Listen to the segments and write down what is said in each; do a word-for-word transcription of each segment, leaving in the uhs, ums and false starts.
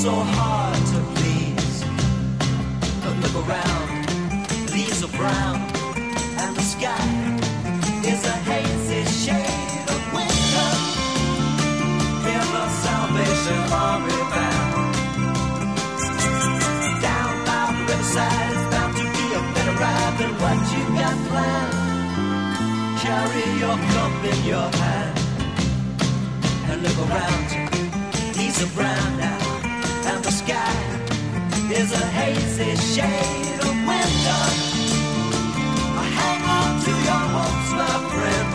so hard to please. But look around, leaves are brown, and the sky is a hazy shade of winter. Hear the Salvation Army band. Down by the riverside, it's bound to be a better ride than what you got planned. Carry your cup in your hand and look around you. Leaves are brown now, and the sky is a hazy shade of winter. Hang on to your hopes, my friend.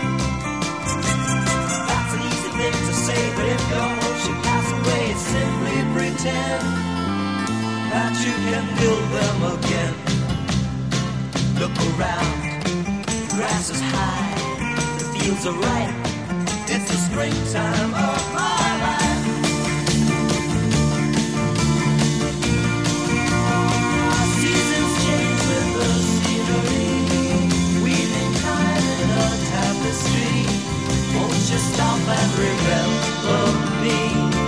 That's an easy thing to say, but if your hopes should pass away, simply pretend that you can build them again. Look around, the grass is high, the fields are ripe. It's the springtime of my life. Seasons change with the scenery, weaving time in a tapestry. Won't you stop and remember me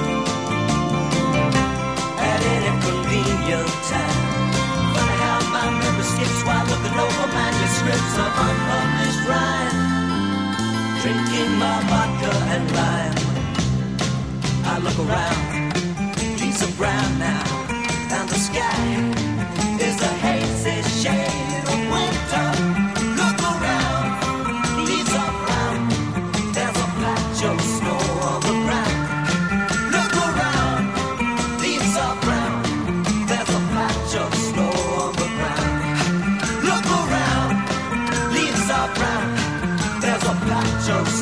at any convenient time? Funny how my memory skips while looking over manuscripts of unpublished rhyme. Drinking my vodka and lime, I look around, leaves are brown now, and the sky is a hazy shade of winter. Look around, leaves are brown, there's a patch of snow on the ground. Look around, leaves are brown, there's a patch of snow on the ground. Look around, leaves are brown, there's a patch of snow.